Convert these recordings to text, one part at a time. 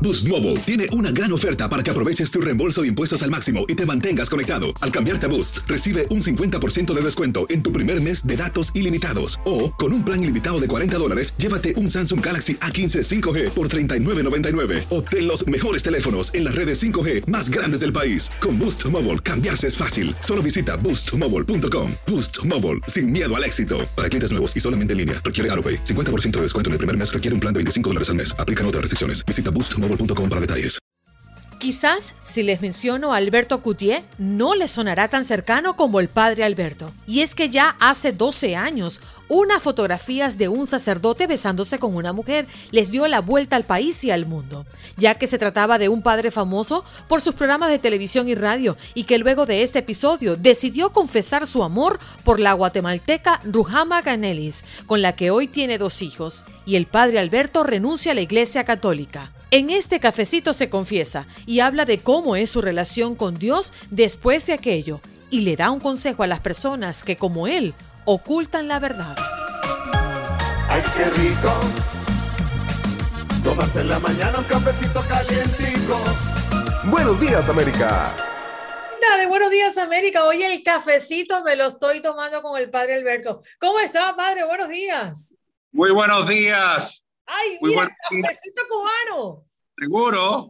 Boost Mobile tiene una gran oferta para que aproveches tu reembolso de impuestos al máximo y te mantengas conectado. Al cambiarte a Boost, recibe un 50% de descuento en tu primer mes de datos ilimitados. O, con un plan ilimitado de $40, llévate un Samsung Galaxy A15 5G por $39.99. Obtén los mejores teléfonos en las redes 5G más grandes del país. Con Boost Mobile, cambiarse es fácil. Solo visita boostmobile.com. Boost Mobile, sin miedo al éxito. Para clientes nuevos y solamente en línea, requiere AroPay. 50% de descuento en el primer mes requiere un plan de $25 al mes. Aplican otras restricciones. Visita boostmobile.com para detalles. Quizás, si les menciono a Alberto Coutier, no les sonará tan cercano como el padre Alberto. Y es que ya hace 12 años, unas fotografías de un sacerdote besándose con una mujer les dio la vuelta al país y al mundo, ya que se trataba de un padre famoso por sus programas de televisión y radio y que luego de este episodio decidió confesar su amor por la guatemalteca Ruhama Ganelis, con la que hoy tiene 2 hijos, y el padre Alberto renuncia a la Iglesia Católica. En este cafecito se confiesa y habla de cómo es su relación con Dios después de aquello y le da un consejo a las personas que, como él, ocultan la verdad. ¡Ay, qué rico! Tomarse en la mañana un cafecito calientico. Buenos días, América. De Buenos Días, América. Hoy el cafecito me lo estoy tomando con el padre Alberto. ¿Cómo está, padre? Buenos días. Muy buenos días. ¡Ay, Muy mira, cafecito cubano! ¿Seguro?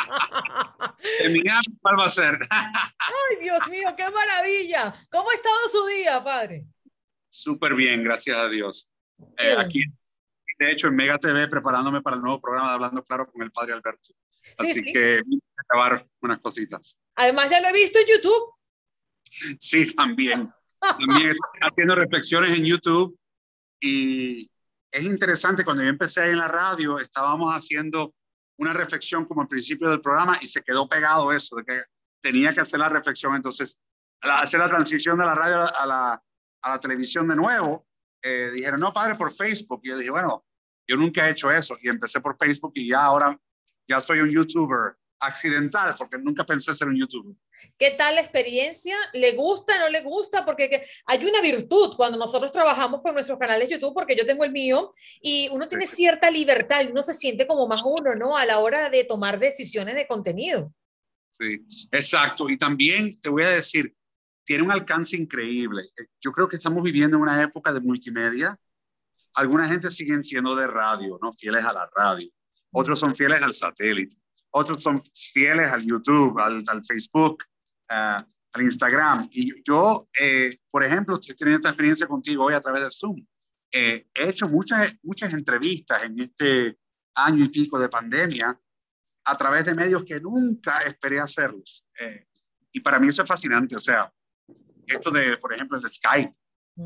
En Miami, ¿cuál va a ser? ¡Ay, Dios mío, qué maravilla! ¿Cómo ha estado su día, padre? Súper bien, gracias a Dios. Aquí, de hecho, en Mega TV, preparándome para el nuevo programa de Hablando Claro con el padre Alberto. Así que voy a acabar unas cositas. Además, ya lo he visto en YouTube. Sí, también. También estoy haciendo reflexiones en YouTube y es interesante, cuando yo empecé ahí en la radio, estábamos haciendo una reflexión como al principio del programa y se quedó pegado eso, de que tenía que hacer la reflexión. Entonces, al hacer la transición de la radio a la televisión de nuevo, dijeron, no, padre, por Facebook. Y yo dije, bueno, yo nunca he hecho eso. Y empecé por Facebook y ya ahora ya soy un YouTuber accidental, porque nunca pensé ser un YouTuber. ¿Qué tal la experiencia? ¿Le gusta, no le gusta? Porque hay una virtud cuando nosotros trabajamos con nuestros canales de YouTube, porque yo tengo el mío, y uno tiene cierta libertad y uno se siente como más uno, ¿no? A la hora de tomar decisiones de contenido. Sí, exacto. Y también te voy a decir, tiene un alcance increíble. Yo creo que estamos viviendo en una época de multimedia. Alguna gente siguen siendo de radio, ¿no? Fieles a la radio. Otros son fieles al satélite. Otros son fieles al YouTube, al Facebook, al Instagram. Y yo, por ejemplo, estoy teniendo esta experiencia contigo hoy a través de Zoom. He hecho muchas entrevistas en este año y pico de pandemia a través de medios que nunca esperé hacerlos. Y para mí eso es fascinante. O sea, esto de, por ejemplo, el de Skype.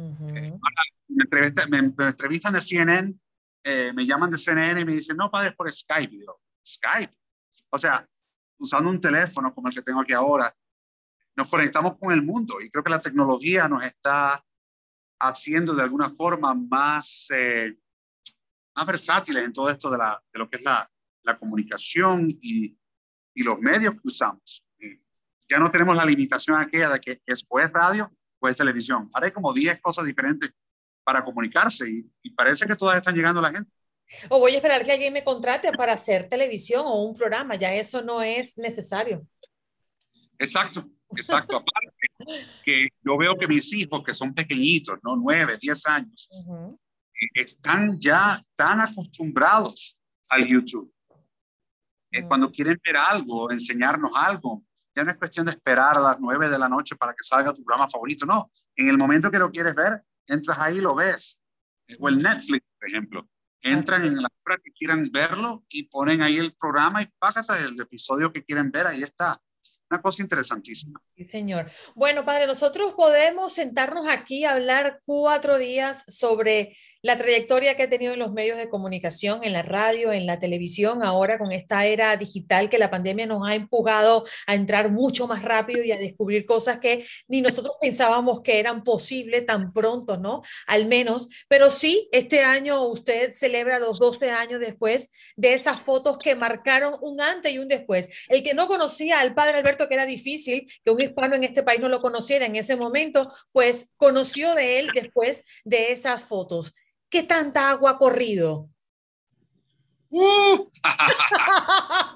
Me entrevistan de CNN, me llaman de CNN y me dicen, no, padre, es por Skype. Y digo, Skype. O sea, usando un teléfono como el que tengo aquí ahora, nos conectamos con el mundo y creo que la tecnología nos está haciendo de alguna forma más versátiles en todo esto de lo que es la comunicación y los medios que usamos. Ya no tenemos la limitación aquella de que es o es radio o es televisión. Ahora hay como 10 cosas diferentes para comunicarse y parece que todas están llegando a la gente. O voy a esperar que alguien me contrate para hacer televisión o un programa, ya eso no es necesario. Exacto. Aparte, que yo veo que mis hijos, que son pequeñitos, ¿no? 9, 10 años, están ya tan acostumbrados al YouTube. Cuando quieren ver algo, enseñarnos algo, ya no es cuestión de esperar a las 9 de la noche para que salga tu programa favorito, no. En el momento que lo quieres ver, entras ahí y lo ves. O el Netflix, por ejemplo. Entran en la hora que quieran verlo y ponen ahí el programa y págate el episodio que quieren ver, ahí está. Una cosa interesantísima. Sí, señor. Bueno, padre, nosotros podemos sentarnos aquí a hablar 4 días sobre la trayectoria que ha tenido en los medios de comunicación, en la radio, en la televisión, ahora con esta era digital que la pandemia nos ha empujado a entrar mucho más rápido y a descubrir cosas que ni nosotros pensábamos que eran posibles tan pronto, ¿no? Al menos, pero sí, este año usted celebra los 12 años después de esas fotos que marcaron un antes y un después. El que no conocía al padre Alberto, que era difícil que un hispano en este país no lo conociera en ese momento, pues conoció de él después de esas fotos. ¿Qué tanta agua ha corrido?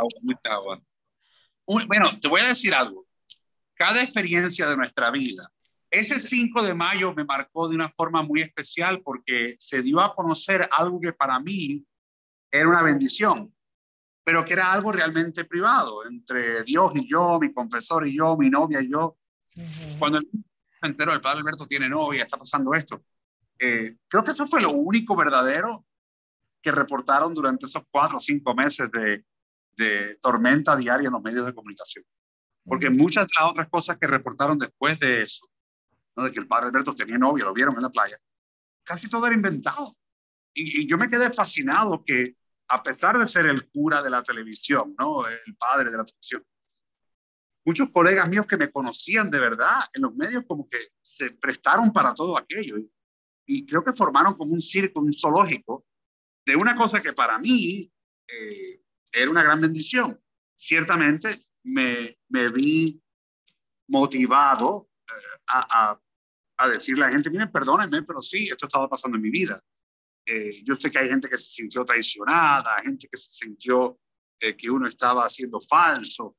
agua, mucha agua. Bueno, te voy a decir algo. Cada experiencia de nuestra vida, ese 5 de mayo me marcó de una forma muy especial porque se dio a conocer algo que para mí era una bendición, pero que era algo realmente privado, entre Dios y yo, mi confesor y yo, mi novia y yo. Cuando el mundo se enteró, el padre Alberto tiene novia, está pasando esto. Creo que eso fue lo único verdadero que reportaron durante esos 4 o 5 meses de tormenta diaria en los medios de comunicación. Porque muchas de las otras cosas que reportaron después de eso, ¿no? De que el padre Alberto tenía novia, lo vieron en la playa, casi todo era inventado. Y yo me quedé fascinado que, a pesar de ser el cura de la televisión, ¿no? El padre de la televisión, muchos colegas míos que me conocían de verdad en los medios como que se prestaron para todo aquello. Y creo que formaron como un circo, un zoológico, de una cosa que para mí era una gran bendición. Ciertamente me vi motivado a decirle a la gente, miren, perdónenme, pero sí, esto estaba pasando en mi vida. Yo sé que hay gente que se sintió traicionada, gente que se sintió que uno estaba haciendo falso.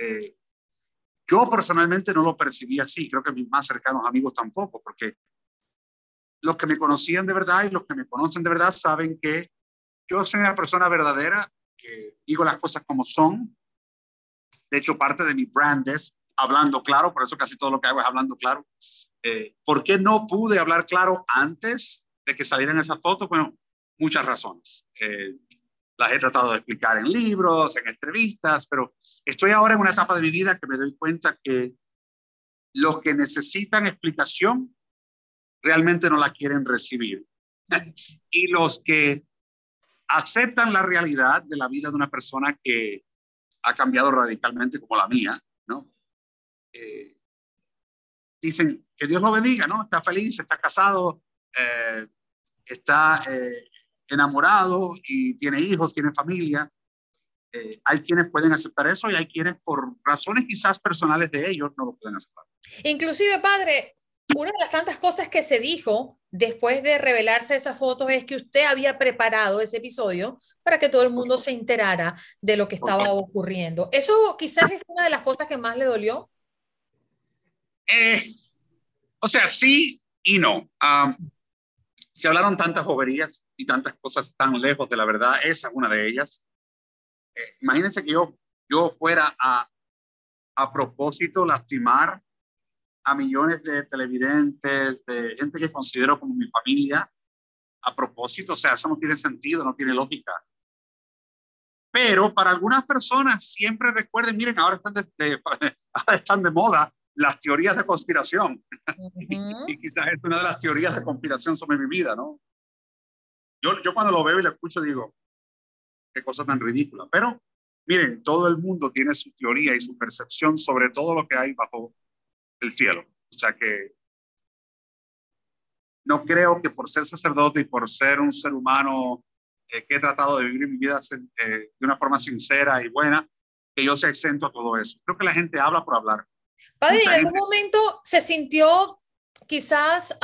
Yo personalmente no lo percibí así, creo que mis más cercanos amigos tampoco, porque los que me conocían de verdad y los que me conocen de verdad saben que yo soy una persona verdadera, que digo las cosas como son. De hecho, parte de mi brand es hablando claro, por eso casi todo lo que hago es hablando claro. ¿Por qué no pude hablar claro antes de que salieran esas fotos? Bueno, muchas razones. Las he tratado de explicar en libros, en entrevistas, pero estoy ahora en una etapa de mi vida que me doy cuenta que los que necesitan explicación realmente no la quieren recibir. Y los que aceptan la realidad de la vida de una persona que ha cambiado radicalmente como la mía, ¿no? Dicen que Dios lo bendiga, ¿no? Está feliz, está casado, está enamorado y tiene hijos, tiene familia. Hay quienes pueden aceptar eso y hay quienes por razones quizás personales de ellos no lo pueden aceptar. Inclusive, padre, una de las tantas cosas que se dijo después de revelarse esas fotos es que usted había preparado ese episodio para que todo el mundo se enterara de lo que estaba ocurriendo. ¿Eso quizás es una de las cosas que más le dolió? O sea, sí y no. Se hablaron tantas boberías y tantas cosas tan lejos de la verdad. Esa es una de ellas. Imagínense que yo fuera a propósito lastimar a millones de televidentes, de gente que considero como mi familia, a propósito. O sea, eso no tiene sentido, no tiene lógica. Pero para algunas personas siempre recuerden, miren, ahora están de moda las teorías de conspiración. Y quizás es una de las teorías de conspiración sobre mi vida, ¿no? Yo cuando lo veo y lo escucho digo, qué cosa tan ridícula. Pero miren, todo el mundo tiene su teoría y su percepción sobre todo lo que hay bajo el cielo. O sea que no creo que por ser sacerdote y por ser un ser humano que he tratado de vivir mi vida de una forma sincera y buena, que yo sea exento a todo eso. Creo que la gente habla por hablar. Padre, ¿en algún momento se sintió quizás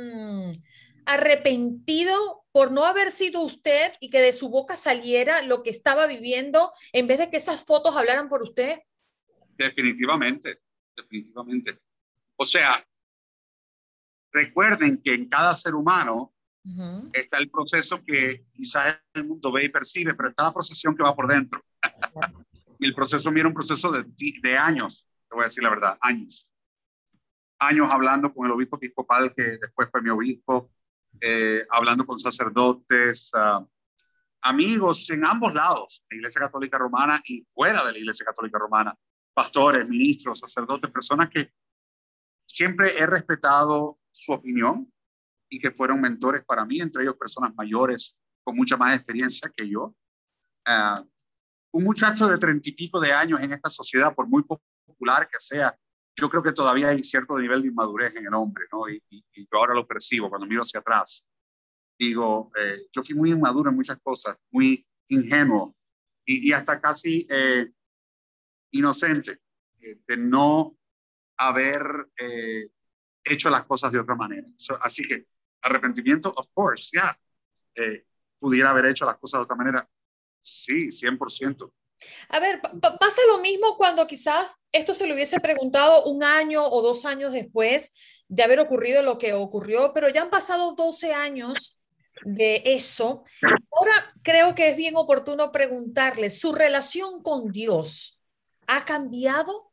arrepentido por no haber sido usted y que de su boca saliera lo que estaba viviendo en vez de que esas fotos hablaran por usted? Definitivamente, definitivamente. O sea, recuerden que en cada ser humano está el proceso que quizás el mundo ve y percibe, pero está la procesión que va por dentro. Y el proceso mío era un proceso de años, te voy a decir la verdad, años. Años hablando con el obispo episcopal, que después fue mi obispo, hablando con sacerdotes, amigos en ambos lados, la Iglesia Católica Romana y fuera de la Iglesia Católica Romana, pastores, ministros, sacerdotes, personas que siempre he respetado su opinión y que fueron mentores para mí, entre ellos personas mayores con mucha más experiencia que yo. Un muchacho de 30 y pico de años en esta sociedad, por muy popular que sea, yo creo que todavía hay cierto nivel de inmadurez en el hombre, ¿no? Y yo ahora lo percibo cuando miro hacia atrás. Digo, yo fui muy inmaduro en muchas cosas, muy ingenuo y hasta casi inocente de no haber hecho las cosas de otra manera. Así que arrepentimiento, of course, ya. Pudiera haber hecho las cosas de otra manera. Sí, 100%. A ver, pasa lo mismo cuando quizás esto se lo hubiese preguntado un año o 2 años después de haber ocurrido lo que ocurrió, pero ya han pasado 12 años de eso. Ahora creo que es bien oportuno preguntarle, ¿su relación con Dios ha cambiado?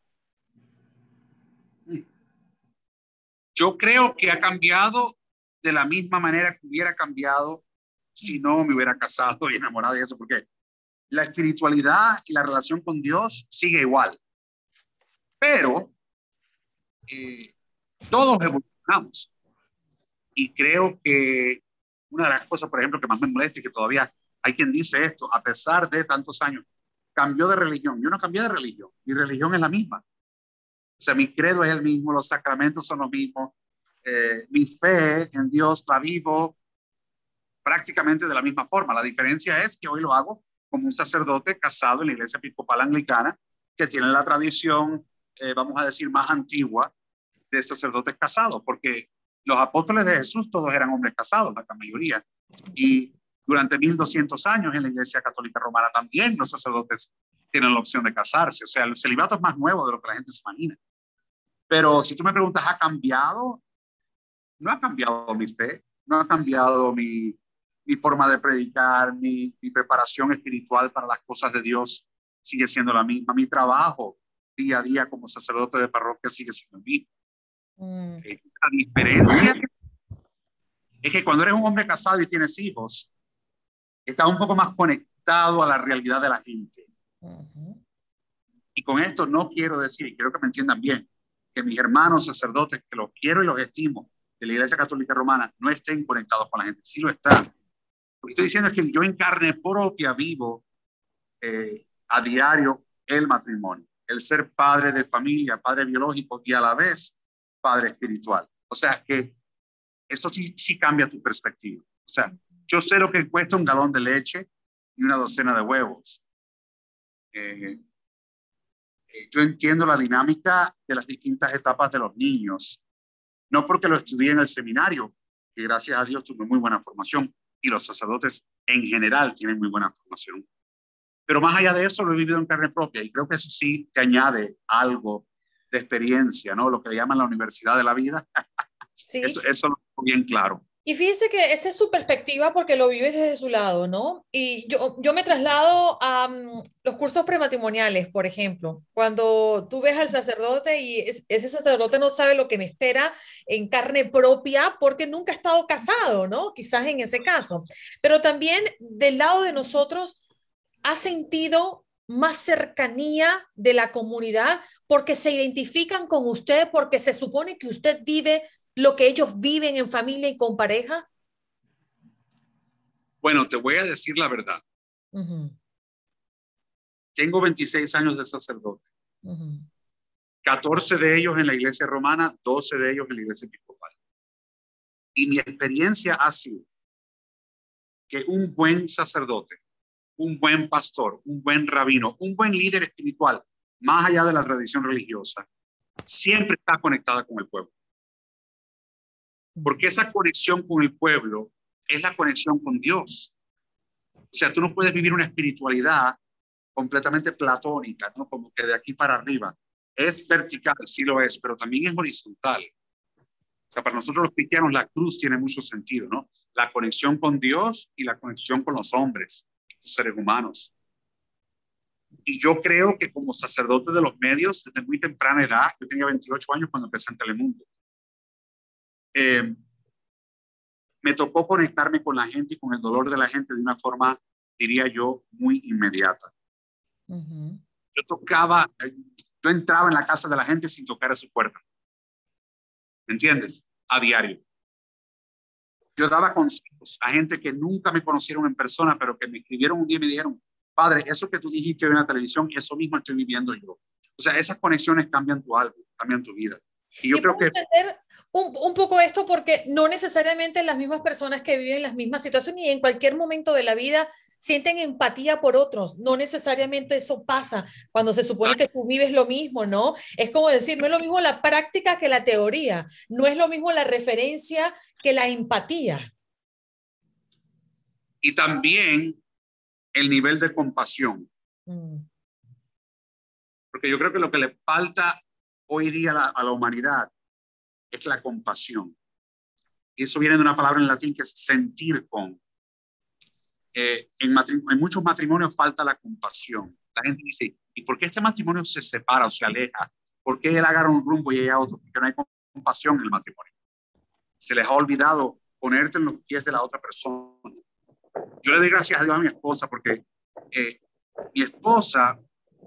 Yo creo que ha cambiado de la misma manera que hubiera cambiado si no me hubiera casado y enamorado y eso, porque la espiritualidad y la relación con Dios sigue igual, pero eh, todos evolucionamos. Y creo que una de las cosas, por ejemplo, que más me molesta es que todavía hay quien dice esto, a pesar de tantos años, cambió de religión. Yo no cambié de religión, mi religión es la misma. O sea, mi credo es el mismo, los sacramentos son los mismos, mi fe en Dios la vivo prácticamente de la misma forma. La diferencia es que hoy lo hago como un sacerdote casado en la iglesia episcopal anglicana, que tiene la tradición, vamos a decir, más antigua de sacerdotes casados, porque los apóstoles de Jesús todos eran hombres casados, la gran mayoría. Y durante 1200 años en la iglesia católica romana también los sacerdotes tienen la opción de casarse. O sea, el celibato es más nuevo de lo que la gente se imagina. Pero si tú me preguntas, ¿ha cambiado? No ha cambiado mi fe, no ha cambiado mi forma de predicar, mi preparación espiritual para las cosas de Dios sigue siendo la misma. Mi trabajo día a día como sacerdote de parroquia sigue siendo el mismo. La diferencia es que cuando eres un hombre casado y tienes hijos, estás un poco más conectado a la realidad de la gente. Y con esto no quiero decir, y quiero que me entiendan bien, que mis hermanos sacerdotes, que los quiero y los estimo, de la Iglesia Católica Romana, no estén conectados con la gente. Sí lo están. Lo que estoy diciendo es que yo en carne propia vivo a diario el matrimonio, el ser padre de familia, padre biológico y a la vez padre espiritual. O sea que eso sí cambia tu perspectiva. O sea, yo sé lo que cuesta un galón de leche y una docena de huevos. Yo entiendo la dinámica de las distintas etapas de los niños, no porque lo estudié en el seminario, que gracias a Dios tuve muy buena formación, y los sacerdotes en general tienen muy buena formación. Pero más allá de eso, lo he vivido en carne propia, y creo que eso sí te añade algo de experiencia, ¿no? Lo que le llaman la universidad de la vida. Sí. Eso lo tengo bien claro. Y fíjese que esa es su perspectiva porque lo vives desde su lado, ¿no? Y yo me traslado a los cursos prematrimoniales, por ejemplo, cuando tú ves al sacerdote y ese sacerdote no sabe lo que me espera en carne propia porque nunca ha estado casado, ¿no? Quizás en ese caso. Pero también del lado de nosotros ha sentido más cercanía de la comunidad porque se identifican con usted, porque se supone que usted vive lo que ellos viven en familia y con pareja? Bueno, te voy a decir la verdad. Tengo 26 años de sacerdote. 14 de ellos en la iglesia romana, 12 de ellos en la iglesia episcopal. Y mi experiencia ha sido que un buen sacerdote, un buen pastor, un buen rabino, un buen líder espiritual, más allá de la tradición religiosa, siempre está conectada con el pueblo. Porque esa conexión con el pueblo es la conexión con Dios. O sea, tú no puedes vivir una espiritualidad completamente platónica, ¿no? Como que de aquí para arriba. Es vertical, sí lo es, pero también es horizontal. O sea, para nosotros los cristianos la cruz tiene mucho sentido, ¿no? La conexión con Dios y la conexión con los hombres, los seres humanos. Y yo creo que como sacerdote de los medios, desde muy temprana edad, yo tenía 28 años cuando empecé en Telemundo, me tocó conectarme con la gente y con el dolor de la gente de una forma, diría yo, muy inmediata. Yo entraba en la casa de la gente sin tocar a su puerta. ¿Me entiendes? A diario. Yo daba consejos a gente que nunca me conocieron en persona, pero que me escribieron un día y me dijeron, padre, eso que tú dijiste en la televisión, eso mismo estoy viviendo yo. O sea, esas conexiones cambian tu alma, cambian tu vida. Y yo creo que entender un poco esto porque no necesariamente las mismas personas que viven las mismas situaciones y en cualquier momento de la vida sienten empatía por otros. No necesariamente eso pasa cuando se supone que tú vives lo mismo, ¿no? Es como decir, no es lo mismo la práctica que la teoría, no es lo mismo la referencia que la empatía. Y también el nivel de compasión. Porque yo creo que lo que le falta hoy día a la humanidad es la compasión. Y eso viene de una palabra en latín que es sentir con. En muchos matrimonios falta la compasión. La gente dice, ¿y por qué este matrimonio se separa o se aleja? ¿Por qué él agarra un rumbo y ella otro? Porque no hay compasión en el matrimonio. Se les ha olvidado ponerte en los pies de la otra persona. Yo le doy gracias a Dios a mi esposa porque mi esposa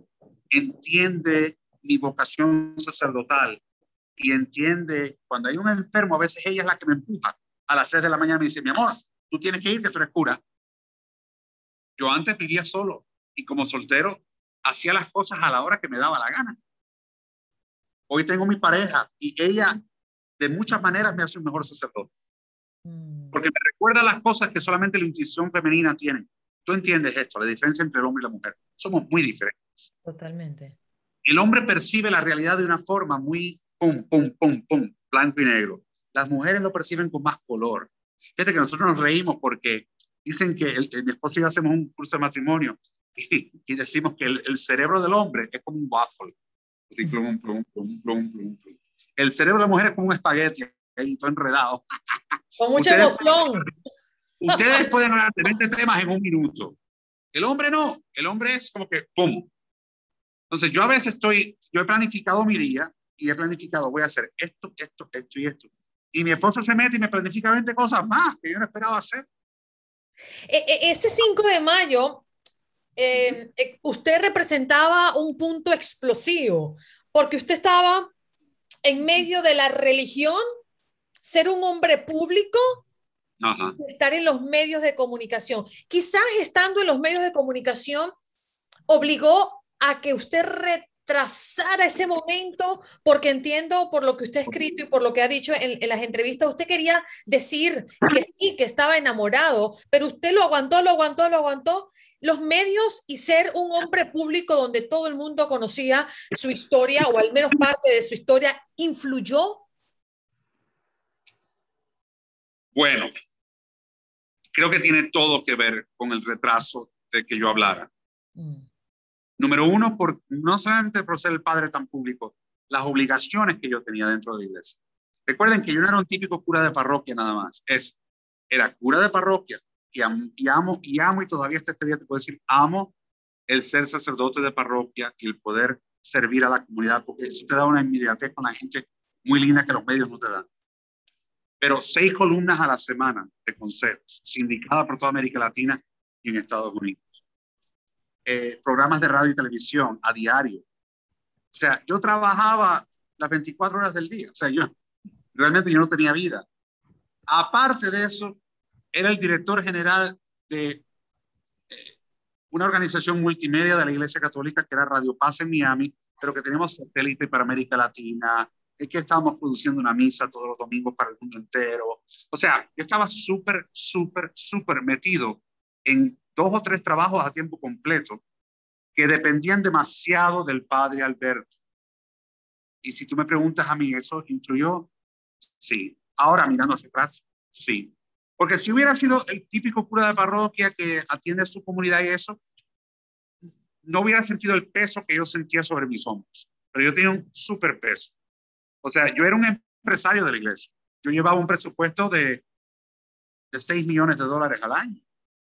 entiende mi vocación sacerdotal y entiende cuando hay un enfermo, a veces ella es la que me empuja. A las 3 de la mañana me dice, mi amor, tú tienes que ir, que tú eres cura. Yo antes vivía solo y como soltero hacía las cosas a la hora que me daba la gana. Hoy tengo mi pareja y ella de muchas maneras me hace un mejor sacerdote. Porque me recuerda las cosas que solamente la intuición femenina tiene. Tú entiendes esto, la diferencia entre el hombre y la mujer. Somos muy diferentes. Totalmente. El hombre percibe la realidad de una forma muy pum, pum, pum, pum, blanco y negro. Las mujeres lo perciben con más color. Fíjate que nosotros nos reímos porque dicen que mi esposo y yo hacemos un curso de matrimonio y decimos que el cerebro del hombre es como un waffle. Así, plum, plum, plum, plum, plum, plum. El cerebro de la mujer es como un espagueti, ahí todo enredado. Con mucha emoción. Ustedes pueden hablar de 20 temas en un minuto. El hombre no, el hombre es como que ¡pum! Entonces yo a veces yo he planificado mi día y he planificado, voy a hacer esto, esto, esto y esto. Y mi esposa se mete y me planifica 20 cosas más que yo no esperaba hacer. Ese 5 de mayo, usted representaba un punto explosivo, porque usted estaba en medio de la religión, ser un hombre público, Ajá. estar en los medios de comunicación. Quizás estando en los medios de comunicación obligó a que usted retrasara ese momento, porque entiendo por lo que usted ha escrito y por lo que ha dicho en las entrevistas, usted quería decir que sí, que estaba enamorado, pero usted lo aguantó, lo aguantó, lo aguantó. Los medios y ser un hombre público donde todo el mundo conocía su historia, o al menos parte de su historia, ¿influyó? Bueno, creo que tiene todo que ver con el retraso de que yo hablara. Número uno, no solamente por ser el padre tan público, las obligaciones que yo tenía dentro de la iglesia. Recuerden que yo no era un típico cura de parroquia nada más. Era cura de parroquia y amo y todavía hasta este día te puedo decir, amo el ser sacerdote de parroquia y el poder servir a la comunidad, porque eso te da una inmediatez con la gente muy linda que los medios no te dan. Pero 6 columnas a la semana de consejos, sindicada por toda América Latina y en Estados Unidos. Programas de radio y televisión a diario. O sea, yo trabajaba las 24 horas del día. O sea, realmente yo no tenía vida. Aparte de eso, era el director general de una organización multimedia de la Iglesia Católica que era Radio Paz en Miami, pero que teníamos satélite para América Latina, que estábamos produciendo una misa todos los domingos para el mundo entero. O sea, yo estaba súper metido en 2 o 3 trabajos a tiempo completo que dependían demasiado del padre Alberto. Y si tú me preguntas a mí, ¿eso influyó? Sí. Ahora, mirando hacia atrás, sí. Porque si hubiera sido el típico cura de parroquia que atiende a su comunidad y eso, no hubiera sentido el peso que yo sentía sobre mis hombros. Pero yo tenía un súper peso. O sea, yo era un empresario de la iglesia. Yo llevaba un presupuesto de $6 millones al año.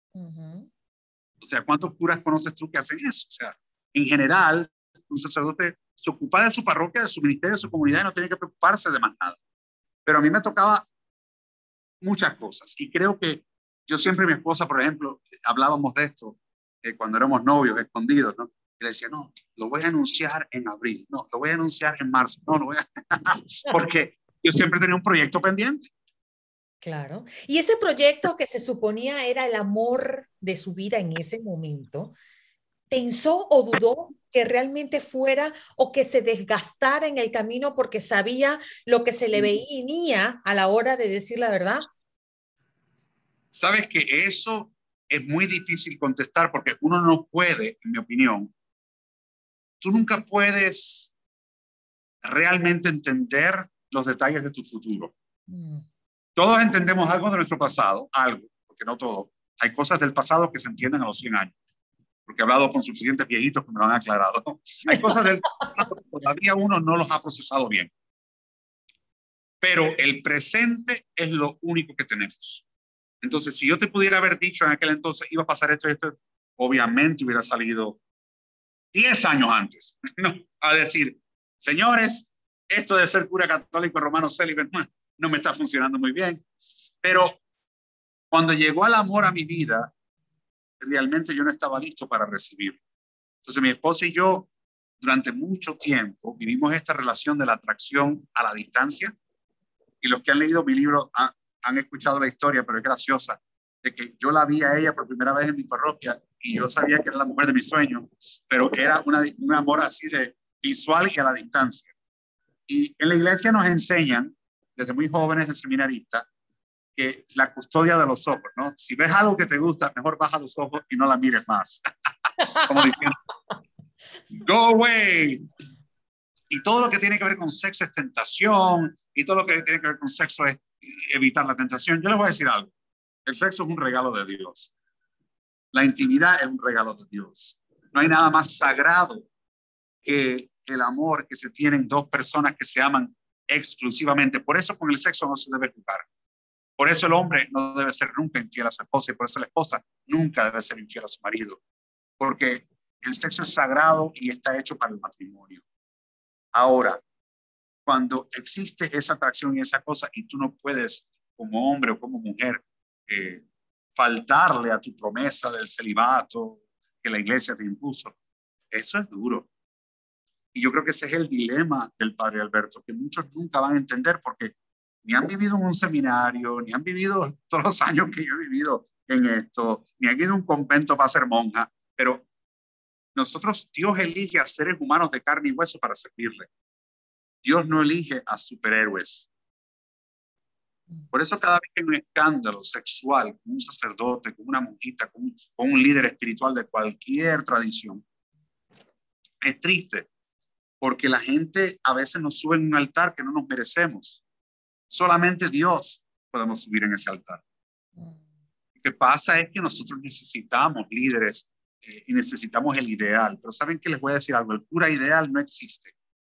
O sea, ¿cuántos curas conoces tú que hacen eso? O sea, en general, un sacerdote se ocupa de su parroquia, de su ministerio, de su comunidad y no tiene que preocuparse de más nada. Pero a mí me tocaba muchas cosas. Y creo que yo siempre y mi esposa, por ejemplo, hablábamos de esto cuando éramos novios, escondidos, ¿no? Y le decía, no, lo voy a anunciar en abril, no, lo voy a anunciar en marzo, no, lo voy a... porque yo siempre tenía un proyecto pendiente. Claro. Y ese proyecto que se suponía era el amor de su vida en ese momento, ¿pensó o dudó que realmente fuera o que se desgastara en el camino porque sabía lo que se le venía a la hora de decir la verdad? Sabes que eso es muy difícil contestar porque uno no puede, en mi opinión, tú nunca puedes realmente entender los detalles de tu futuro. Todos entendemos algo de nuestro pasado, algo, porque no todo. Hay cosas del pasado que se entienden a los 100 años. porque he hablado con suficientes viejitos que me lo han aclarado. Hay cosas del pasado que todavía uno no los ha procesado bien. Pero el presente es lo único que tenemos. Entonces, si yo te pudiera haber dicho en aquel entonces, iba a pasar esto y esto, obviamente hubiera salido 10 años antes, ¿no? A decir, señores, esto de ser cura católico romano célibe no me está funcionando muy bien. Pero cuando llegó el amor a mi vida, realmente yo no estaba listo para recibirlo. Entonces mi esposa y yo, durante mucho tiempo, vivimos esta relación de la atracción a la distancia. Y los que han leído mi libro han escuchado la historia, pero es graciosa, de que yo la vi a ella por primera vez en mi parroquia y yo sabía que era la mujer de mis sueños, pero era un amor así de visual y a la distancia. Y en la iglesia nos enseñan, desde muy jóvenes de seminaristas, que la custodia de los ojos, ¿no? Si ves algo que te gusta, mejor baja los ojos y no la mires más. Como diciendo, go away. Y todo lo que tiene que ver con sexo es tentación, y todo lo que tiene que ver con sexo es evitar la tentación. Yo les voy a decir algo. El sexo es un regalo de Dios. La intimidad es un regalo de Dios. No hay nada más sagrado que el amor que se tienen dos personas que se aman exclusivamente. Por eso con el sexo no se debe jugar. Por eso el hombre no debe ser nunca infiel a su esposa y por eso la esposa nunca debe ser infiel a su marido. Porque el sexo es sagrado y está hecho para el matrimonio. Ahora, cuando existe esa atracción y esa cosa y tú no puedes como hombre o como mujer faltarle a tu promesa del celibato que la iglesia te impuso, eso es duro. Y yo creo que ese es el dilema del padre Alberto, que muchos nunca van a entender porque ni han vivido en un seminario, ni han vivido todos los años que yo he vivido en esto, ni han ido a un convento para ser monja, pero nosotros, Dios elige a seres humanos de carne y hueso para servirle. Dios no elige a superhéroes. Por eso cada vez que hay un escándalo sexual con un sacerdote, con una monjita, con un líder espiritual de cualquier tradición, es triste, porque la gente a veces nos sube en un altar que no nos merecemos. Solamente Dios podemos subir en ese altar. Lo que pasa es que nosotros necesitamos líderes y necesitamos el ideal. Pero ¿saben qué? Les voy a decir algo. El cura ideal no existe.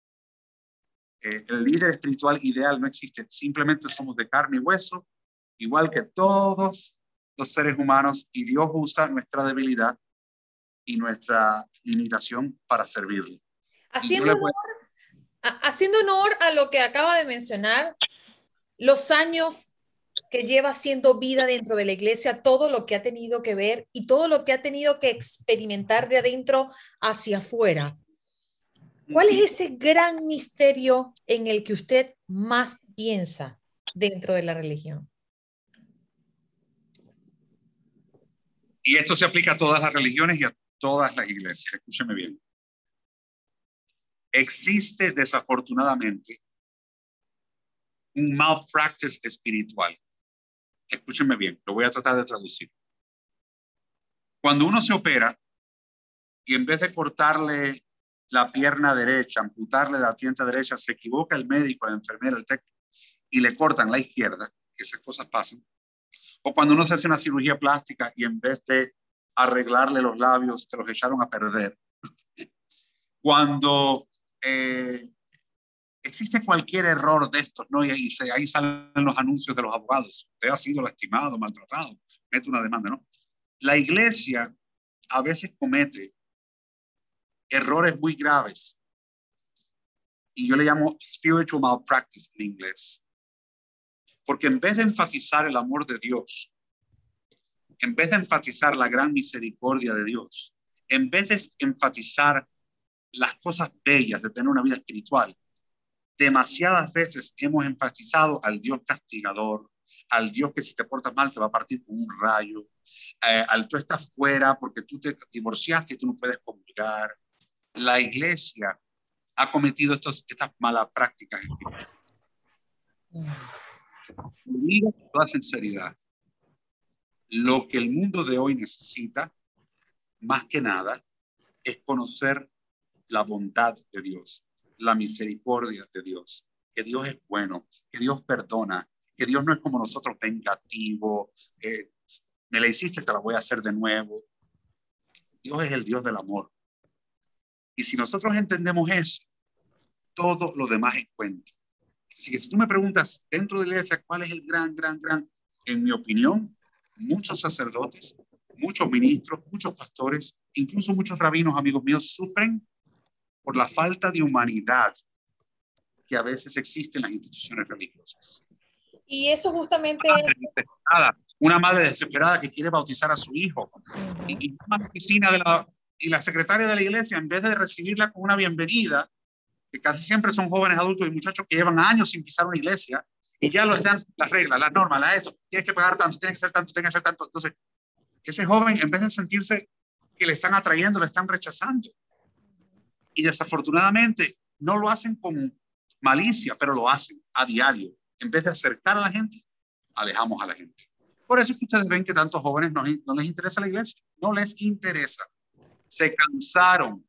El líder espiritual ideal no existe. Simplemente somos de carne y hueso, igual que todos los seres humanos, y Dios usa nuestra debilidad y nuestra limitación para servirle. Haciendo honor a lo que acaba de mencionar, los años que lleva siendo vida dentro de la iglesia, todo lo que ha tenido que ver y todo lo que ha tenido que experimentar de adentro hacia afuera. ¿Cuál es ese gran misterio en el que usted más piensa dentro de la religión? Y esto se aplica a todas las religiones y a todas las iglesias. Escúcheme bien. Existe desafortunadamente un malpractice espiritual. Escúchenme bien, lo voy a tratar de traducir. Cuando uno se opera y en vez de cortarle la pierna derecha, amputarle la pierna derecha, se equivoca el médico, la enfermera, el técnico y le cortan la izquierda, que esas cosas pasan. O cuando uno se hace una cirugía plástica y en vez de arreglarle los labios, te los echaron a perder. Cuando existe cualquier error de estos, ¿no? Y ahí salen los anuncios de los abogados. Usted ha sido lastimado, maltratado, mete una demanda, ¿no? La iglesia a veces comete errores muy graves. Y yo le llamo spiritual malpractice en inglés. Porque en vez de enfatizar el amor de Dios, en vez de enfatizar la gran misericordia de Dios, en vez de enfatizar las cosas bellas de tener una vida espiritual, demasiadas veces hemos enfatizado al Dios castigador, al Dios que si te portas mal te va a partir con un rayo, al tú estás fuera porque tú te divorciaste y tú no puedes comulgar. La iglesia ha cometido estas malas prácticas espirituales. Digo con toda sinceridad, lo que el mundo de hoy necesita, más que nada, es conocer la bondad de Dios, la misericordia de Dios, que Dios es bueno, que Dios perdona, que Dios no es como nosotros vengativo, me la hiciste, te la voy a hacer de nuevo. Dios es el Dios del amor. Y si nosotros entendemos eso, todo lo demás es cuento. Así que si tú me preguntas dentro de la iglesia cuál es el gran, en mi opinión, muchos sacerdotes, muchos ministros, muchos pastores, incluso muchos rabinos, amigos míos, sufren por la falta de humanidad que a veces existe en las instituciones religiosas. Y eso justamente... Una madre desesperada que quiere bautizar a su hijo. Y una oficina y la secretaria de la iglesia, en vez de recibirla con una bienvenida, que casi siempre son jóvenes adultos y muchachos que llevan años sin pisar una iglesia, y ya les dan las reglas, las normas, esto, tienes que pagar tanto, tienes que hacer tanto, tienes que hacer tanto. Entonces, ese joven, en vez de sentirse que le están atrayendo, le están rechazando. Y desafortunadamente, no lo hacen con malicia, pero lo hacen a diario. En vez de acercar a la gente, alejamos a la gente. Por eso es que ustedes ven que tantos jóvenes no les interesa la iglesia, no les interesa. Se cansaron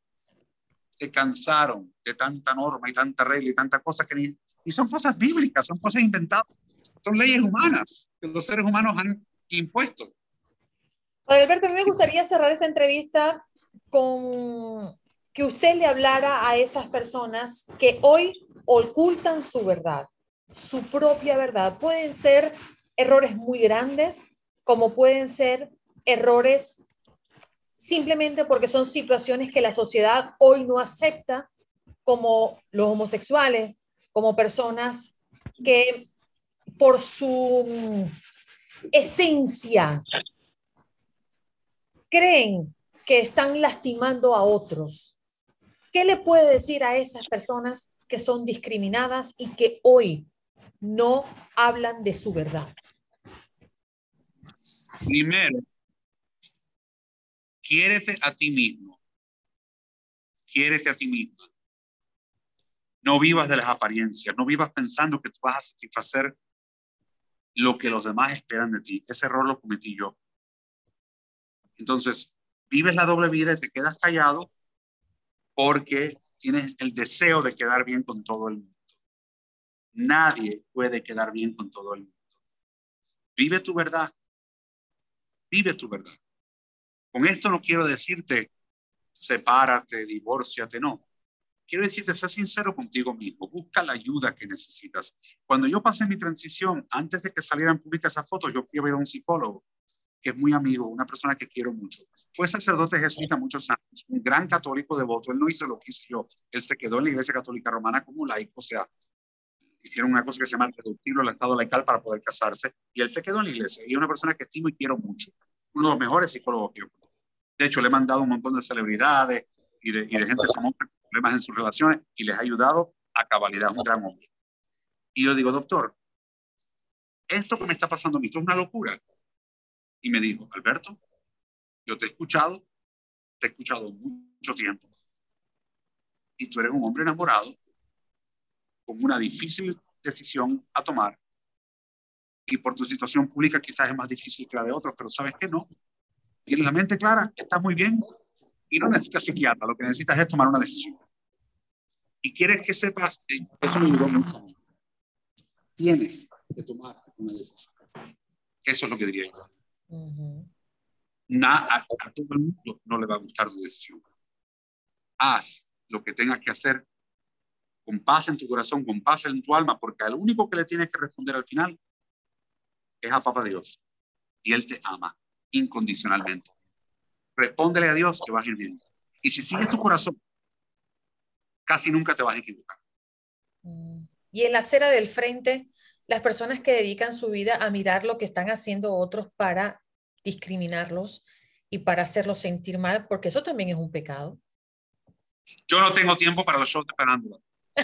de tanta norma y tanta regla y tanta cosa que ni son cosas bíblicas, son cosas inventadas, son leyes humanas que los seres humanos han impuesto. Padre Alberto, a mí me gustaría cerrar esta entrevista con que usted le hablara a esas personas que hoy ocultan su verdad, su propia verdad. Pueden ser errores muy grandes, como pueden ser errores simplemente porque son situaciones que la sociedad hoy no acepta, como los homosexuales, como personas que por su esencia creen que están lastimando a otros. ¿Qué le puede decir a esas personas que son discriminadas y que hoy no hablan de su verdad? Primero, quiérete a ti mismo. Quiérete a ti mismo. No vivas de las apariencias, no vivas pensando que tú vas a satisfacer lo que los demás esperan de ti. Ese error lo cometí yo. Entonces, vives la doble vida y te quedas callado porque tienes el deseo de quedar bien con todo el mundo. Nadie puede quedar bien con todo el mundo. Vive tu verdad. Vive tu verdad. Con esto no quiero decirte sepárate, divórciate, no. Quiero decirte, sé sincero contigo mismo, busca la ayuda que necesitas. Cuando yo pasé mi transición, antes de que salieran públicas esas fotos, yo fui a ver a un psicólogo que es muy amigo, una persona que quiero mucho. Fue sacerdote jesuita muchos años, un gran católico devoto. Él no hizo lo que hice yo. Él se quedó en la Iglesia Católica Romana como laico, o sea, hicieron una cosa que se llama el reductible al estado laical para poder casarse, y él se quedó en la iglesia. Y es una persona que estimo y quiero mucho. Uno de los mejores psicólogos que yo conozco. De hecho, le he mandado un montón de celebridades y de gente famosa con problemas en sus relaciones y les ha ayudado a cabalidad. Es un gran hombre. Y yo digo, doctor, esto que me está pasando a mí, esto es una locura. Y me dijo, Alberto, yo te he escuchado mucho tiempo. Y tú eres un hombre enamorado con una difícil decisión a tomar. Y por tu situación pública quizás es más difícil que la de otros, pero ¿sabes qué? No. Tienes la mente clara, estás muy bien y no necesitas psiquiatra, lo que necesitas es tomar una decisión. Y quieres que sepas, eso me ayudó mucho. Tienes que tomar una decisión. Eso es lo que diría yo. A todo el mundo no le va a gustar tu decisión. Haz lo que tengas que hacer con paz en tu corazón, con paz en tu alma, porque al único que le tienes que responder al final es a Papá Dios. Y Él te ama incondicionalmente. Respóndele a Dios que vas a ir bien. Y si sigues tu corazón, casi nunca te vas a equivocar. Y en la acera del frente, las personas que dedican su vida a mirar lo que están haciendo otros para discriminarlos y para hacerlos sentir mal, porque eso también es un pecado. Yo no tengo tiempo para los shows de farándula.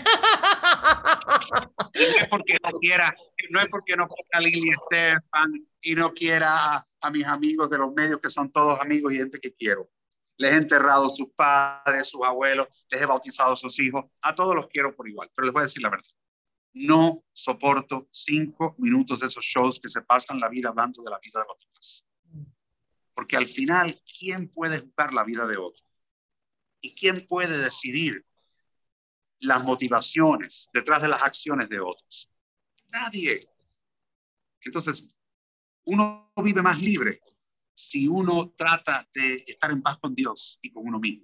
Y no es porque no quiera a Lili Estefan y no quiera a mis amigos de los medios, que son todos amigos y gente que quiero. Les he enterrado sus padres, sus abuelos, les he bautizado a sus hijos, a todos los quiero por igual, pero les voy a decir la verdad. No soporto 5 minutos de esos shows que se pasan la vida hablando de la vida de los demás. Porque al final, ¿quién puede juzgar la vida de otro? ¿Y quién puede decidir las motivaciones detrás de las acciones de otros? Nadie. Entonces, uno vive más libre si uno trata de estar en paz con Dios y con uno mismo.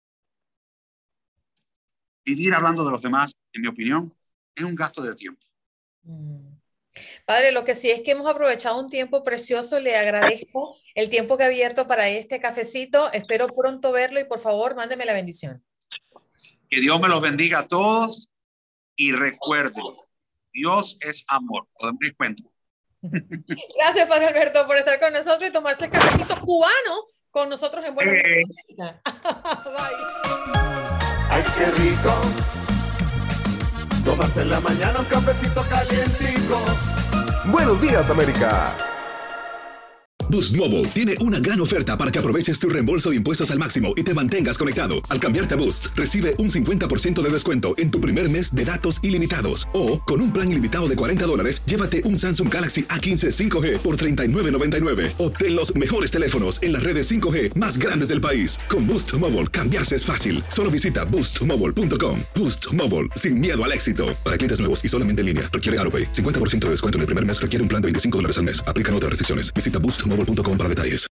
Vivir hablando de los demás, en mi opinión, es un gasto de tiempo. Padre, lo que sí es que hemos aprovechado un tiempo precioso. Le agradezco el tiempo que ha abierto para este cafecito. Espero pronto verlo y por favor, mándeme la bendición. Que Dios me los bendiga a todos y recuerden, Dios es amor. Podemos ir cuenta. Gracias, Padre Alberto, por estar con nosotros y tomarse el cafecito cubano con nosotros en Buenos Días. Bye. Ay, qué rico. Tomarse en la mañana un cafecito calientico. Buenos días, América. Boost Mobile tiene una gran oferta para que aproveches tu reembolso de impuestos al máximo y te mantengas conectado. Al cambiarte a Boost, recibe un 50% de descuento en tu primer mes de datos ilimitados. O, con un plan ilimitado de $40, llévate un Samsung Galaxy A15 5G por $39.99. Obtén los mejores teléfonos en las redes 5G más grandes del país. Con Boost Mobile, cambiarse es fácil. Solo visita boostmobile.com. Boost Mobile, sin miedo al éxito. Para clientes nuevos y solamente en línea, requiere AutoPay. 50% de descuento en el primer mes requiere un plan de $25 al mes. Aplican otras restricciones. Visita boostmobile.com para detalles.